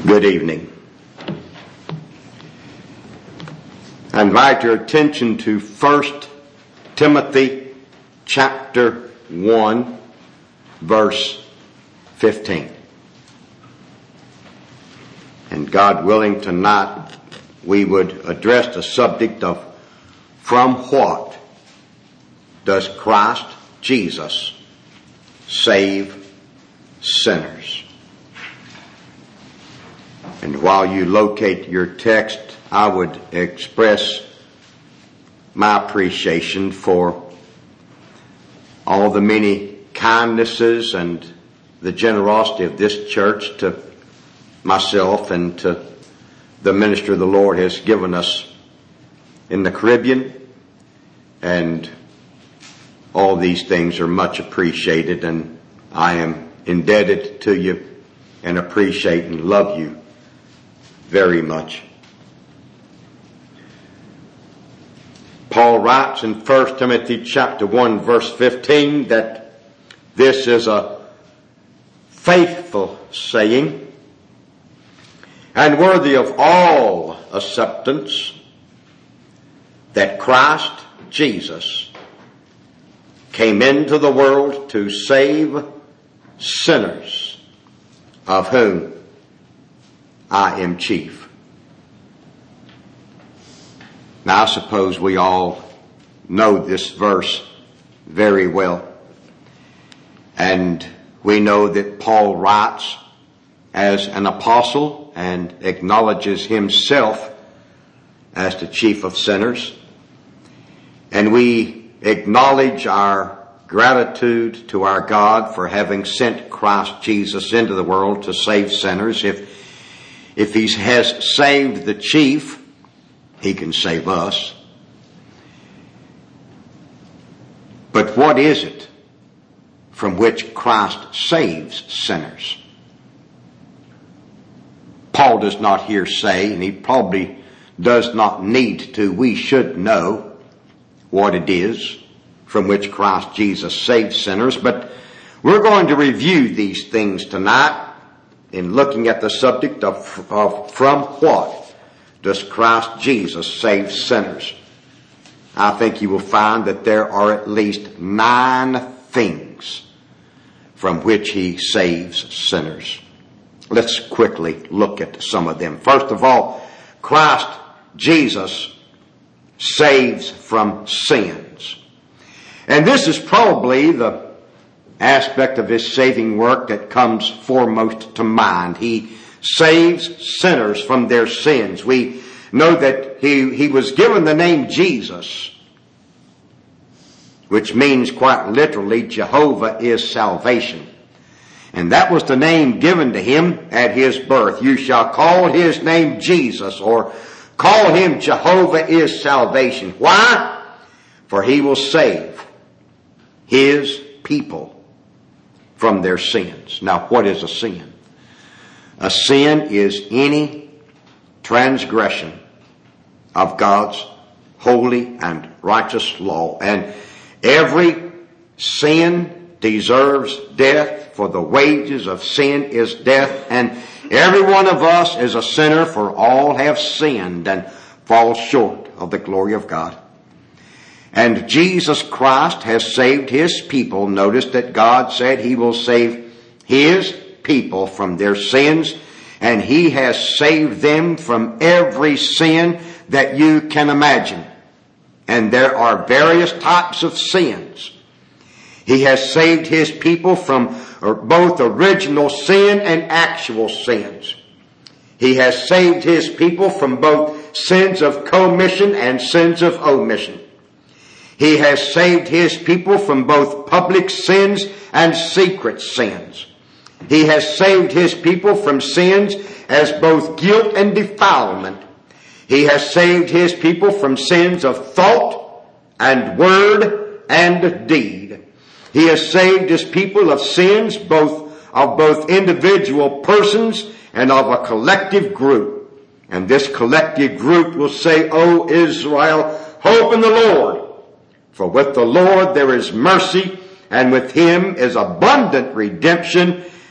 Good evening. I invite your attention to 1 Timothy chapter 1, verse 15. And God willing, tonight we would address the subject of from what does Christ Jesus save sinners? And while you locate your text, I would express my appreciation for all the many kindnesses and the generosity of this church to myself and to the ministry the Lord has given us in the Caribbean. And all these things are much appreciated, and I am indebted to you and appreciate and love you very much. Paul writes in 1 Timothy chapter 1 verse 15 that this is a faithful saying and worthy of all acceptance, that Christ Jesus came into the world to save sinners, of whom I am chief. Now I suppose we all know this verse very well. And we know that Paul writes as an apostle and acknowledges himself as the chief of sinners. And we acknowledge our gratitude to our God for having sent Christ Jesus into the world to save sinners. If he has saved the chief, he can save us. But what is it from which Christ saves sinners? Paul does not here say, and he probably does not need to, we should know what it is from which Christ Jesus saves sinners. But we're going to review these things tonight in looking at the subject of from what does Christ Jesus save sinners. I think you will find that there are at least 9 things from which he saves sinners. Let's quickly look at some of them. First of all, Christ Jesus saves from sins. And this is probably the aspect of his saving work that comes foremost to mind. He saves sinners from their sins. We know that he was given the name Jesus, which means quite literally Jehovah is salvation. And that was the name given to him at his birth. You shall call his name Jesus, or call him Jehovah is salvation. Why? For he will save his people from their sins. Now, what is a sin? A sin is any transgression of God's holy and righteous law. And every sin deserves death, for the wages of sin is death. And every one of us is a sinner, for all have sinned and fall short of the glory of God. And Jesus Christ has saved his people. Notice that God said he will save his people from their sins, and he has saved them from every sin that you can imagine. And there are various types of sins. He has saved his people from both original sin and actual sins. He has saved his people from both sins of commission and sins of omission. He has saved his people from both public sins and secret sins. He has saved his people from sins as both guilt and defilement. He has saved his people from sins of thought and word and deed. He has saved his people of sins of both individual persons and of a collective group. And this collective group will say, O Israel, hope in the Lord. For with the Lord there is mercy, and with him is abundant redemption,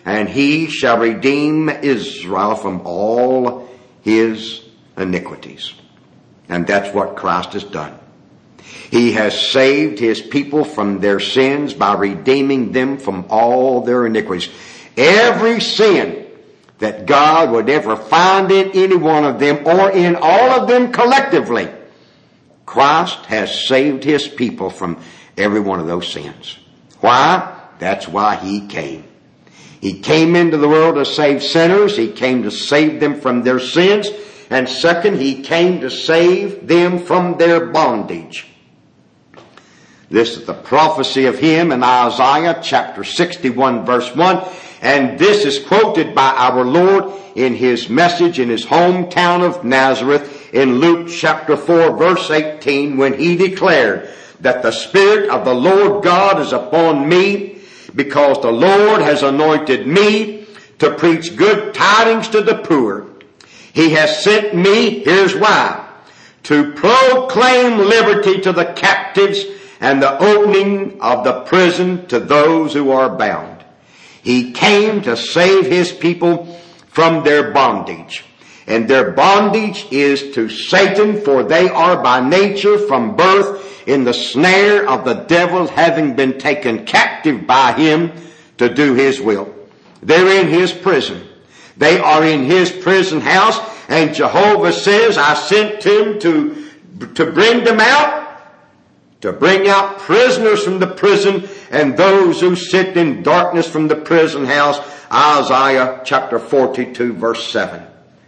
and he shall redeem Israel from all his iniquities. And that's what Christ has done. He has saved his people from their sins by redeeming them from all their iniquities. Every sin that God would ever find in any one of them or in all of them collectively, Christ has saved his people from every one of those sins. Why? That's why he came. He came into the world to save sinners. He came to save them from their sins. And second, he came to save them from their bondage. This is the prophecy of him in Isaiah chapter 61 verse 1. And this is quoted by our Lord in his message in his hometown of Nazareth in Luke chapter 4 verse 18, when he declared that the Spirit of the Lord God is upon me, because the Lord has anointed me to preach good tidings to the poor. He has sent me, here's why, to proclaim liberty to the captives and the opening of the prison to those who are bound. He came to save his people from their bondage. And their bondage is to Satan, for they are by nature from birth in the snare of the devil, having been taken captive by him to do his will. They're in his prison. They are in his prison house, and Jehovah says, I sent him to bring them out, to bring out prisoners from the prison and those who sit in darkness from the prison house. Isaiah chapter 42 verse 7.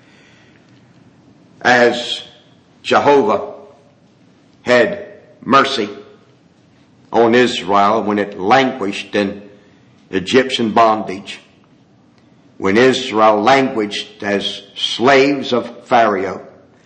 As Jehovah had mercy on Israel when it languished in Egyptian bondage, when Israel languished as slaves of Pharaoh,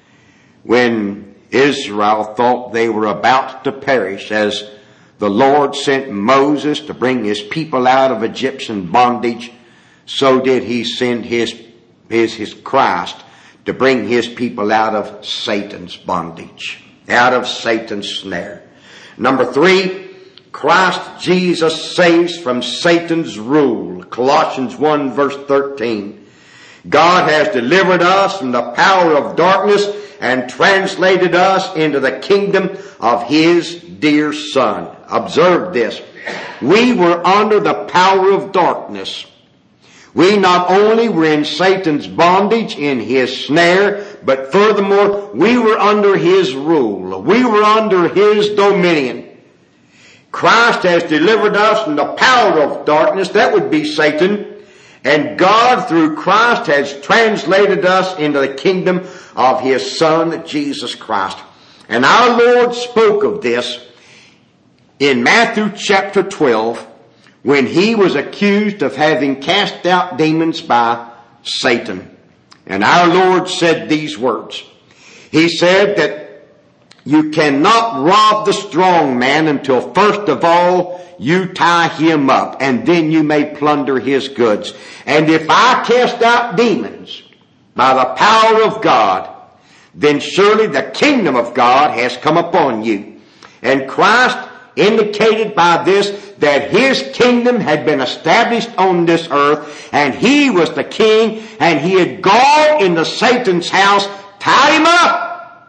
when Israel thought they were about to perish, as the Lord sent Moses to bring his people out of Egyptian bondage, so did he send his Christ to bring his people out of Satan's bondage, out of Satan's snare. Number 3, Christ Jesus saves from Satan's rule. Colossians 1 verse 13. God has delivered us from the power of darkness and translated us into the kingdom of his dear Son. Observe this. We were under the power of darkness. We not only were in Satan's bondage, in his snare, but furthermore, we were under his rule. We were under his dominion. Christ has delivered us from the power of darkness, that would be Satan, and God through Christ has translated us into the kingdom of his Son, Jesus Christ. And our Lord spoke of this in Matthew chapter 12, when he was accused of having cast out demons by Satan. And our Lord said these words. He said that you cannot rob the strong man until first of all you tie him up, and then you may plunder his goods. And if I cast out demons by the power of God, then surely the kingdom of God has come upon you. And Christ indicated by this that his kingdom had been established on this earth, and he was the king, and he had gone into Satan's house, tied him up,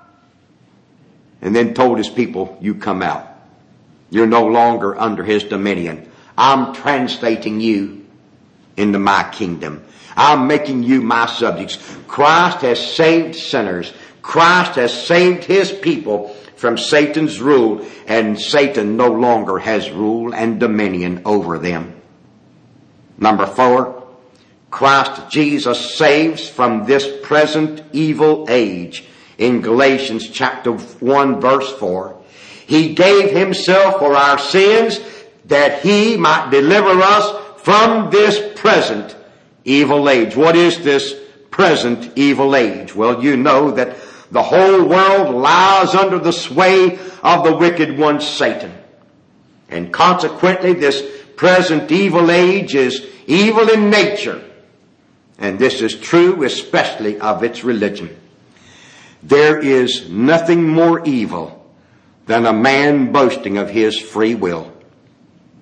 and then told his people, you come out. You're no longer under his dominion. I'm translating you into my kingdom. I'm making you my subjects. Christ has saved sinners. Christ has saved his people from Satan's rule, and Satan no longer has rule and dominion over them. Number 4, Christ Jesus saves from this present evil age. In Galatians chapter 1 verse 4, he gave himself for our sins that he might deliver us from this present evil age. What is this present evil age? Well, you know that the whole world lies under the sway of the wicked one, Satan. And consequently, this present evil age is evil in nature. And this is true especially of its religion. There is nothing more evil than a man boasting of his free will.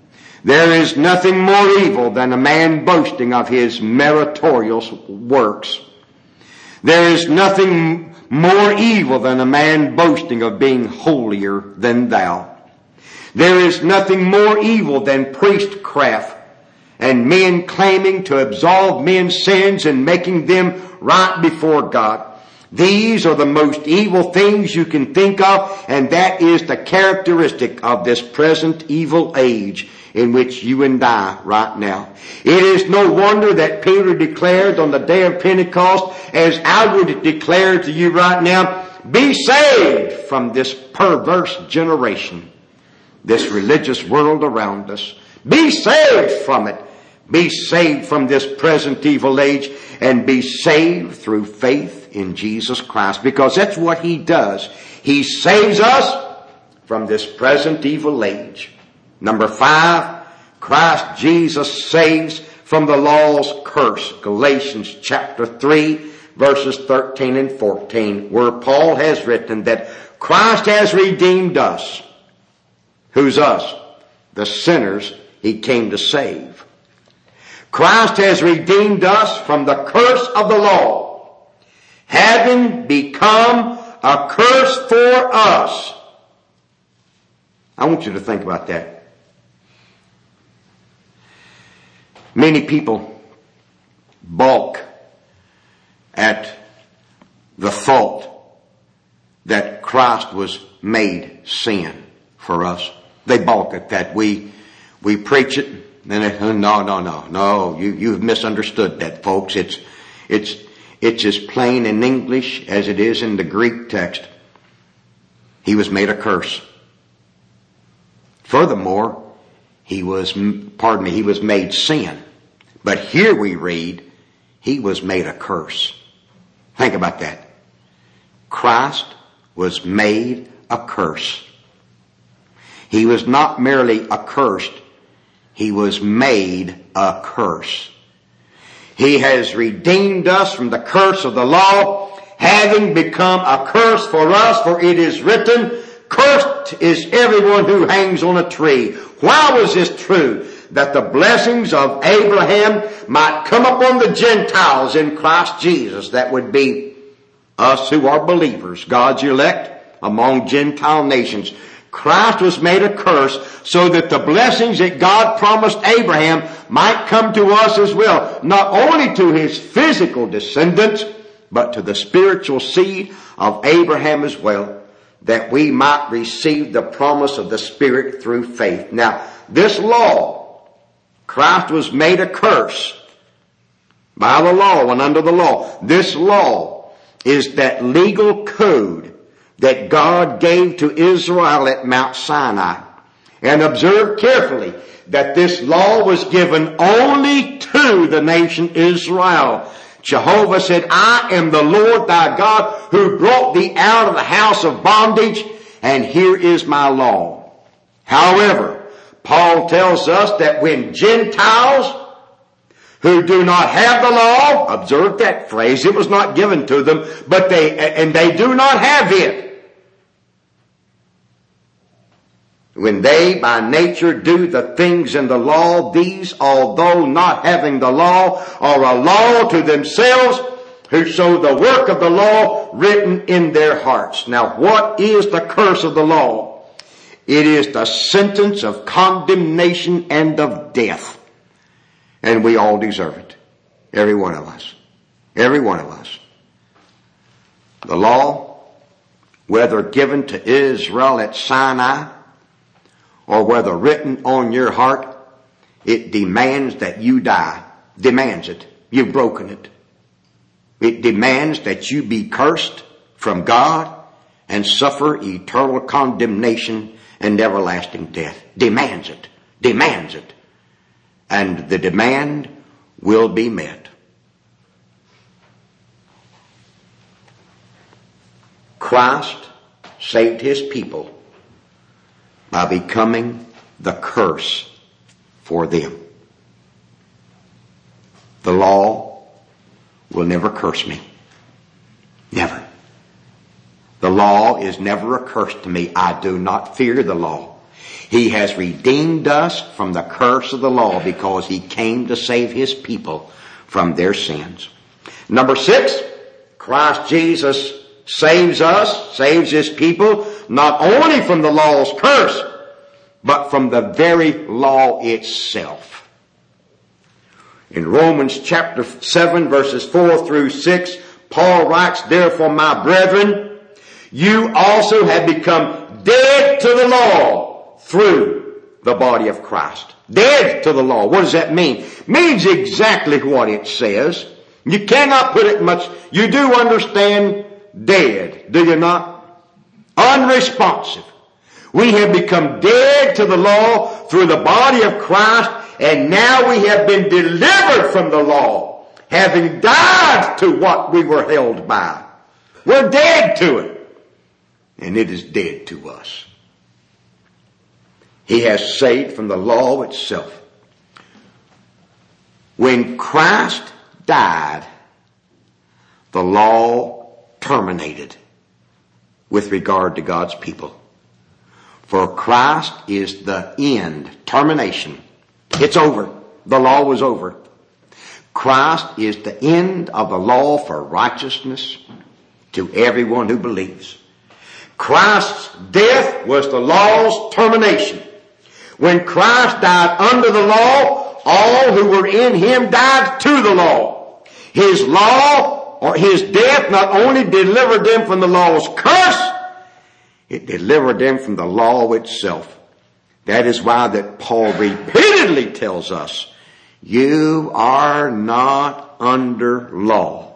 There is nothing more evil than a man boasting of his meritorious works. There is nothing more evil than a man boasting of being holier than thou. There is nothing more evil than priestcraft and men claiming to absolve men's sins and making them right before God. These are the most evil things you can think of, and that is the characteristic of this present evil age in which you and I right now. It is no wonder that Peter declared on the day of Pentecost, as I would declare to you right now, be saved from this perverse generation, this religious world around us. Be saved from it. Be saved from this present evil age, and be saved through faith in Jesus Christ, because that's what He does. He saves us from this present evil age. Number 5, Christ Jesus saves from the law's curse. Galatians chapter 3, verses 13 and 14, where Paul has written that Christ has redeemed us. Who's us? The sinners He came to save. Christ has redeemed us from the curse of the law, having become a curse for us. I want you to think about that. Many people balk at the thought that Christ was made sin for us. They balk at that. We preach it. No, you've misunderstood that, folks. It's as plain in English as it is in the Greek text. He was made a curse. Furthermore, he was made sin. But here we read, He was made a curse. Think about that. Christ was made a curse. He was not merely accursed. He was made a curse. He has redeemed us from the curse of the law, having become a curse for us, for it is written, cursed is everyone who hangs on a tree. Why was this true? That the blessings of Abraham might come upon the Gentiles in Christ Jesus. That would be us who are believers, God's elect among Gentile nations. Christ was made a curse so that the blessings that God promised Abraham might come to us as well. Not only to his physical descendants, but to the spiritual seed of Abraham as well, that we might receive the promise of the Spirit through faith. Now, this law, Christ was made a curse by the law and under the law. This law is that legal code that God gave to Israel at Mount Sinai. And observe carefully that this law was given only to the nation Israel. Jehovah said, I am the Lord thy God who brought thee out of the house of bondage, and here is my law. However, Paul tells us that when Gentiles who do not have the law, observe that phrase, it was not given to them, but they do not have it. When they by nature do the things in the law, these, although not having the law, are a law to themselves, who show the work of the law written in their hearts. Now, what is the curse of the law? It is the sentence of condemnation and of death. And we all deserve it. Every one of us. Every one of us. The law, whether given to Israel at Sinai, or whether written on your heart, it demands that you die. Demands it. You've broken it. It demands that you be cursed from God and suffer eternal condemnation and everlasting death. Demands it. Demands it. And the demand will be met. Christ saved His people by becoming the curse for them. The law will never curse me. Never. The law is never a curse to me. I do not fear the law. He has redeemed us from the curse of the law because he came to save his people from their sins. Number 6, Christ Jesus saves us, saves his people, not only from the law's curse, but from the very law itself. In Romans chapter 7 verses 4 through 6, Paul writes, "Therefore, my brethren, you also have become dead to the law through the body of Christ." Dead to the law. What does that mean? It means exactly what it says. You cannot put it much. You do understand dead, do you not? Unresponsive. We have become dead to the law through the body of Christ, and now we have been delivered from the law, having died to what we were held by. We're dead to it, and it is dead to us. He has saved from the law itself. When Christ died, the law terminated with regard to God's people. For Christ is the end, termination. It's over. The law was over. Christ is the end of the law for righteousness to everyone who believes. Christ's death was the law's termination. When Christ died under the law, all who were in him died to the law. His law, or his death, not only delivered them from the law's curse, it delivered them from the law itself. That is why that Paul repeatedly tells us, you are not under law.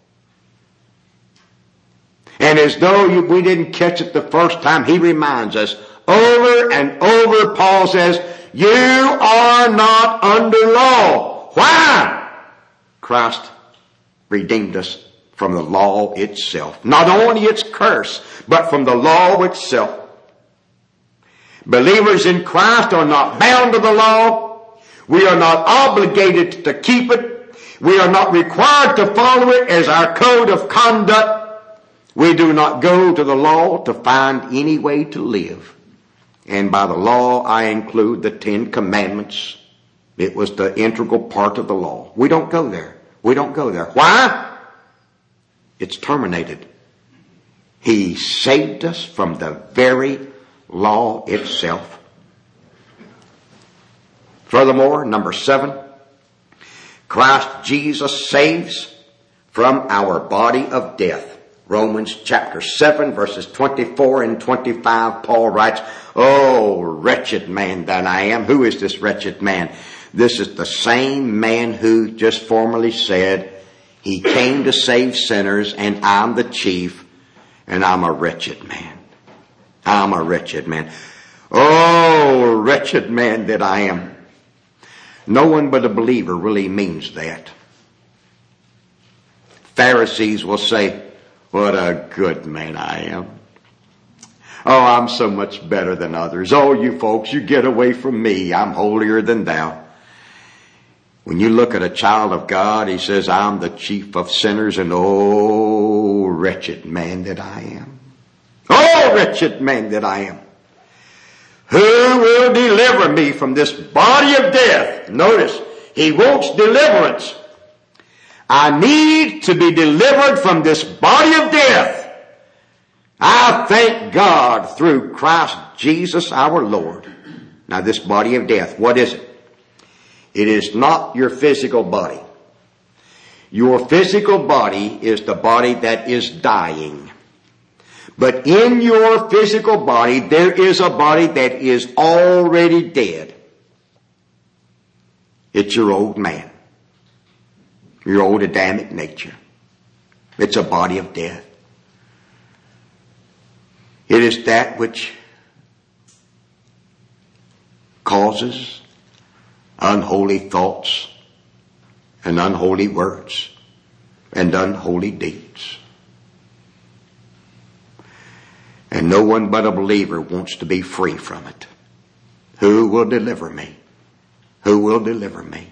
And as though we didn't catch it the first time, he reminds us over and over. Paul says, you are not under law. Why? Christ redeemed us from the law itself. Not only its curse, but from the law itself. Believers in Christ are not bound to the law. We are not obligated to keep it. We are not required to follow it as our code of conduct. We do not go to the law to find any way to live. And by the law, I include the 10 Commandments. It was the integral part of the law. We don't go there. We don't go there. Why? It's terminated. He saved us from the very law itself. Furthermore, number 7, Christ Jesus saves from our body of death. Romans chapter 7 verses 24 and 25, Paul writes, oh, wretched man that I am. Who is this wretched man? This is the same man who just formerly said, he came to save sinners, and I'm the chief, and I'm a wretched man. I'm a wretched man. Oh, wretched man that I am. No one but a believer really means that. Pharisees will say, what a good man I am. Oh, I'm so much better than others. Oh, you folks, you get away from me. I'm holier than thou. When you look at a child of God, he says, I'm the chief of sinners, and oh, wretched man that I am. Oh, wretched man that I am. Who will deliver me from this body of death? Notice, he wants deliverance. I need to be delivered from this body of death. I thank God through Christ Jesus our Lord. Now this body of death, what is it? It is not your physical body. Your physical body is the body that is dying. But in your physical body, there is a body that is already dead. It's your old man. Your old Adamic nature. It's a body of death. It is that which causes unholy thoughts and unholy words and unholy deeds. And no one but a believer wants to be free from it. Who will deliver me? Who will deliver me?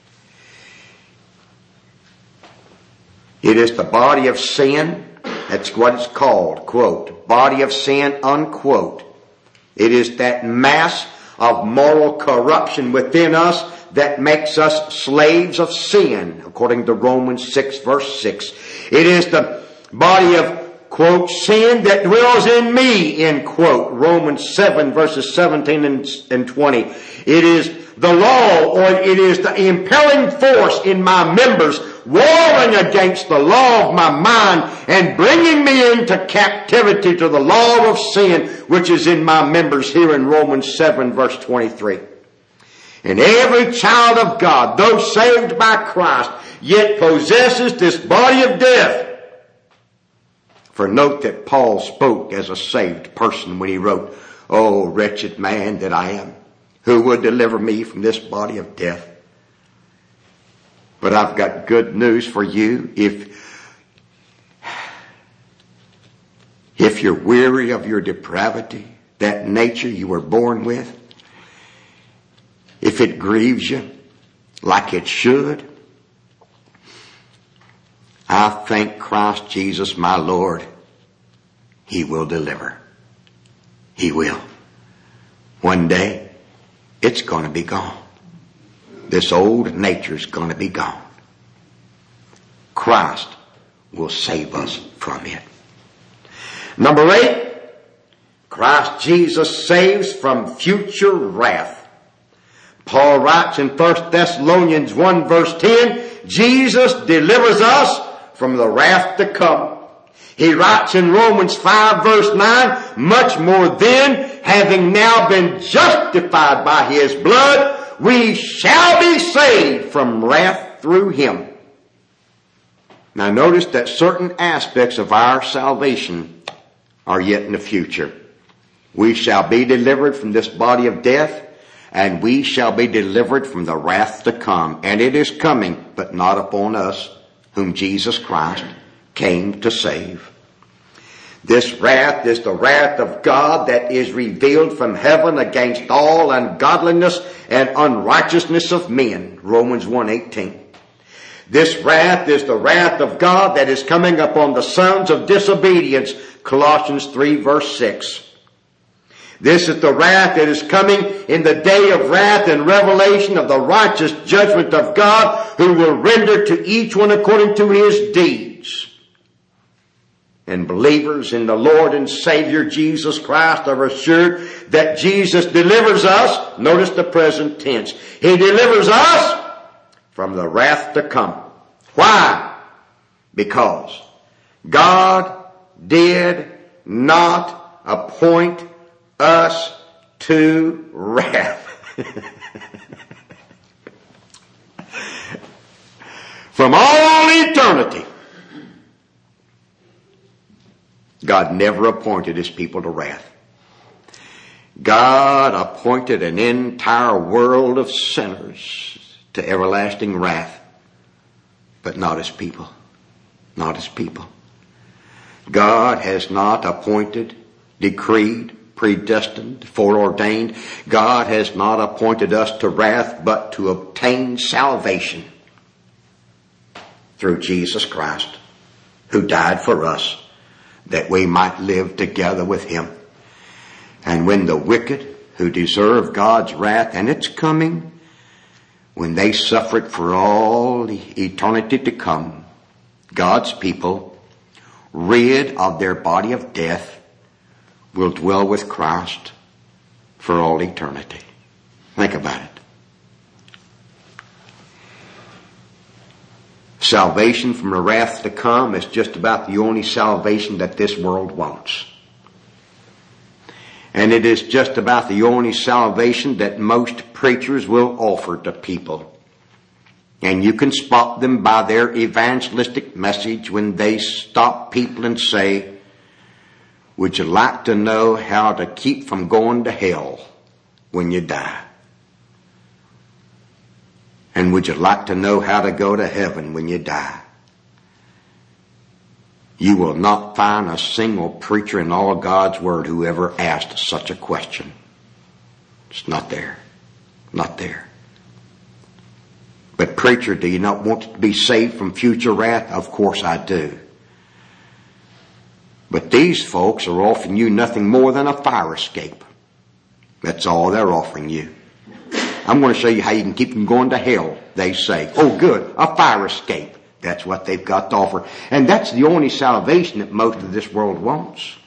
It is the body of sin. That's what it's called, quote. Body of sin, unquote. It is that mass of moral corruption within us that makes us slaves of sin, according to Romans 6 verse 6. It is the body of, quote, sin that dwells in me, end quote, Romans 7 verses 17 and 20. It is the law, or it is the impelling force in my members warring against the law of my mind and bringing me into captivity to the law of sin which is in my members, here in Romans 7 verse 23. And every child of God, though saved by Christ, yet possesses this body of death. For note that Paul spoke as a saved person when he wrote, "Oh, wretched man that I am, who would deliver me from this body of death?" But I've got good news for you. If you're weary of your depravity, that nature you were born with, if it grieves you like it should, I thank Christ Jesus my Lord. He will deliver. He will. One day, it's going to be gone. This old nature's going to be gone. Christ will save us from it. Number 8, Christ Jesus saves from future wrath. Paul writes in 1 Thessalonians 1 verse 10, Jesus delivers us from the wrath to come. He writes in Romans 5 verse 9, much more then, having now been justified by his blood, we shall be saved from wrath through him. Now notice that certain aspects of our salvation are yet in the future. We shall be delivered from this body of death, and we shall be delivered from the wrath to come. And it is coming, but not upon us, whom Jesus Christ came to save. This wrath is the wrath of God that is revealed from heaven against all ungodliness and unrighteousness of men. Romans 1:18. This wrath is the wrath of God that is coming upon the sons of disobedience. Colossians 3 verse 6. This is the wrath that is coming in the day of wrath and revelation of the righteous judgment of God, who will render to each one according to his deeds. And believers in the Lord and Savior Jesus Christ are assured that Jesus delivers us. Notice the present tense. He delivers us from the wrath to come. Why? Because God did not appoint us to wrath. From all eternity, God never appointed his people to wrath. God appointed an entire world of sinners to everlasting wrath, but not his people. Not his people. God has not appointed, decreed, predestined, foreordained. God has not appointed us to wrath, but to obtain salvation through Jesus Christ, who died for us, that we might live together with him. And when the wicked, who deserve God's wrath, and it's coming, when they suffer it for all eternity to come, God's people, rid of their body of death, will dwell with Christ for all eternity. Think about it. Salvation from the wrath to come is just about the only salvation that this world wants. And it is just about the only salvation that most preachers will offer to people. And you can spot them by their evangelistic message when they stop people and say, would you like to know how to keep from going to hell when you die? And would you like to know how to go to heaven when you die? You will not find a single preacher in all God's Word who ever asked such a question. It's not there. Not there. But preacher, do you not want to be saved from future wrath? Of course I do. But these folks are offering you nothing more than a fire escape. That's all they're offering you. I'm going to show you how you can keep from going to hell, they say. Oh, good, a fire escape. That's what they've got to offer. And that's the only salvation that most of this world wants.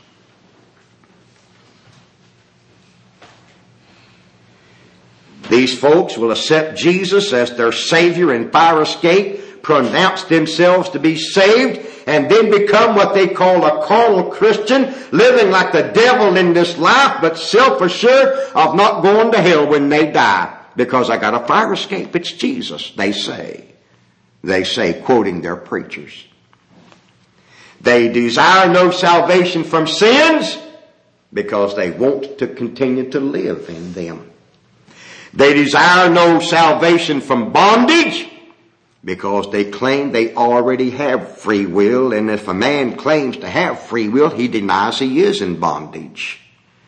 These folks will accept Jesus as their Savior and fire escape, pronounce themselves to be saved, and then become what they call a carnal Christian, living like the devil in this life, but self-assured of not going to hell when they die. Because I got a fire escape. It's Jesus, they say. They say, quoting their preachers. They desire no salvation from sins because they want to continue to live in them. They desire no salvation from bondage because they claim they already have free will, and if a man claims to have free will, he denies he is in bondage.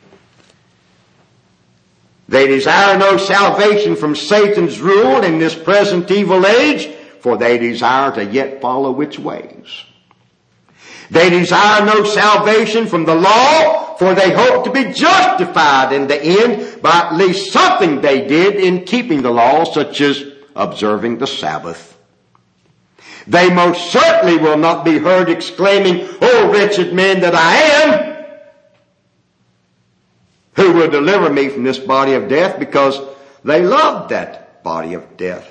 They desire no salvation from Satan's rule in this present evil age, for they desire to yet follow its ways. They desire no salvation from the law, for they hope to be justified in the end by at least something they did in keeping the law, such as observing the Sabbath. They most certainly will not be heard exclaiming, "Oh, wretched man that I am! Who will deliver me from this body of death?" because they love that body of death.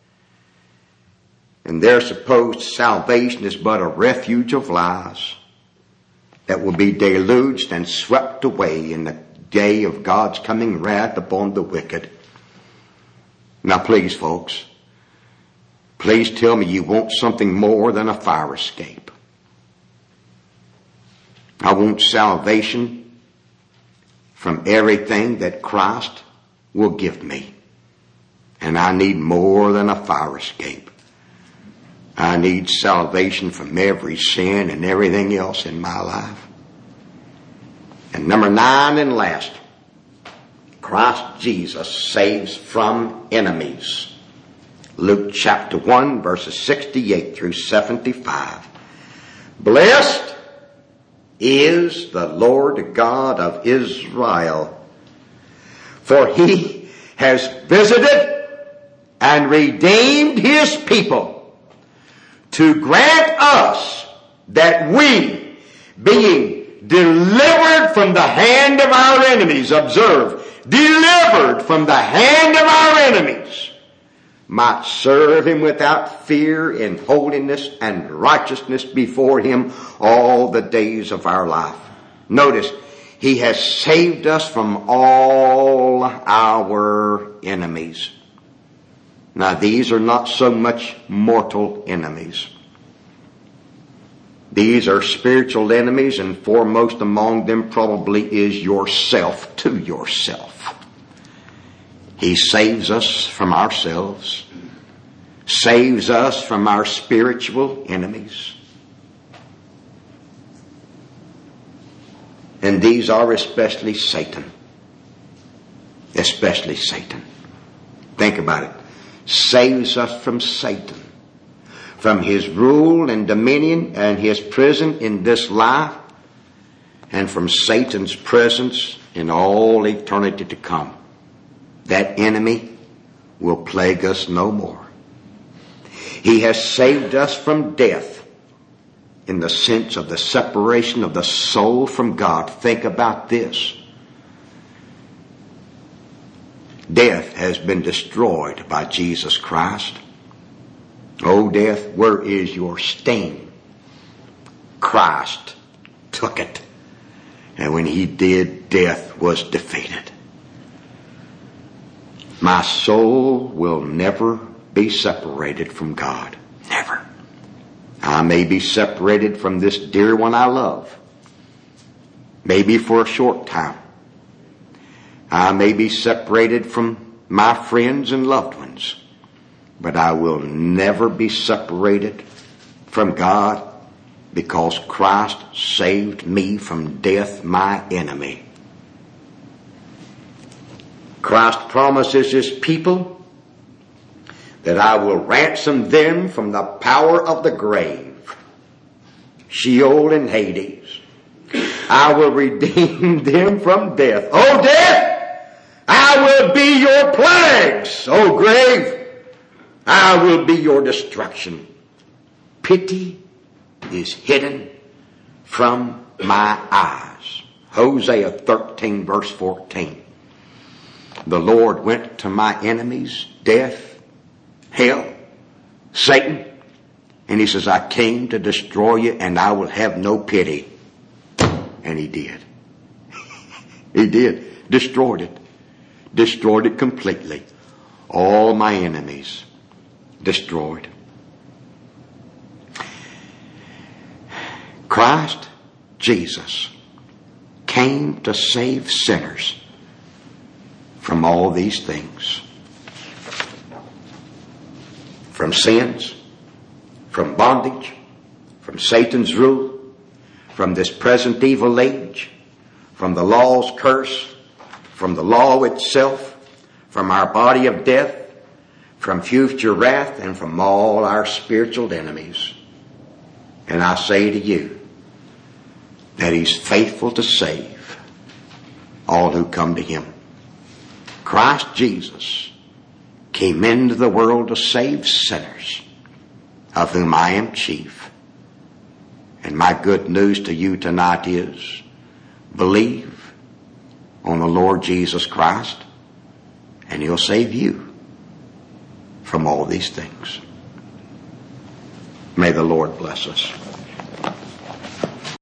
And their supposed salvation is but a refuge of lies that will be deluged and swept away in the day of God's coming wrath upon the wicked. Now please, folks, please tell me you want something more than a fire escape. I want salvation from everything that Christ will give me. And I need more than a fire escape. I need salvation from every sin and everything else in my life. And number 9 and last, Christ Jesus saves from enemies. Luke chapter 1 verses 68 through 75. Blessed is the Lord God of Israel, for he has visited and redeemed his people, to grant us that we, being delivered from the hand of our enemies, observe, delivered from the hand of our enemies, might serve him without fear in holiness and righteousness before him all the days of our life. Notice, he has saved us from all our enemies. Now these are not so much mortal enemies. These are spiritual enemies, and foremost among them probably is yourself to yourself. He saves us from ourselves, saves us from our spiritual enemies. And these are especially Satan. Especially Satan. Think about it. Saves us from Satan, from his rule and dominion and his prison in this life, and from Satan's presence in all eternity to come. That enemy will plague us no more. He has saved us from death in the sense of the separation of the soul from God. Think about this. Death has been destroyed by Jesus Christ. Oh, death, where is your sting? Christ took it. And when he did, death was defeated. My soul will never be separated from God. Never. I may be separated from this dear one I love. Maybe for a short time. I may be separated from my friends and loved ones, but I will never be separated from God, because Christ saved me from death, my enemy. Christ promises his people that I will ransom them from the power of the grave, Sheol and Hades. I will redeem them from death. Oh, death! I will be your plagues, O grave. I will be your destruction. Pity is hidden from my eyes. Hosea 13 verse 14. The Lord went to my enemies, death, hell, Satan, and he says, I came to destroy you and I will have no pity. And he did. He did. Destroyed it. Destroyed it completely. All my enemies destroyed. Christ Jesus came to save sinners from all these things. From sins, from bondage, from Satan's rule, from this present evil age, from the law's curse, from the law itself, from our body of death, from future wrath, and from all our spiritual enemies. And I say to you that He's faithful to save all who come to Him. Christ Jesus came into the world to save sinners, of whom I am chief. And my good news to you tonight is, believe on the Lord Jesus Christ, and He'll save you from all these things. May the Lord bless us.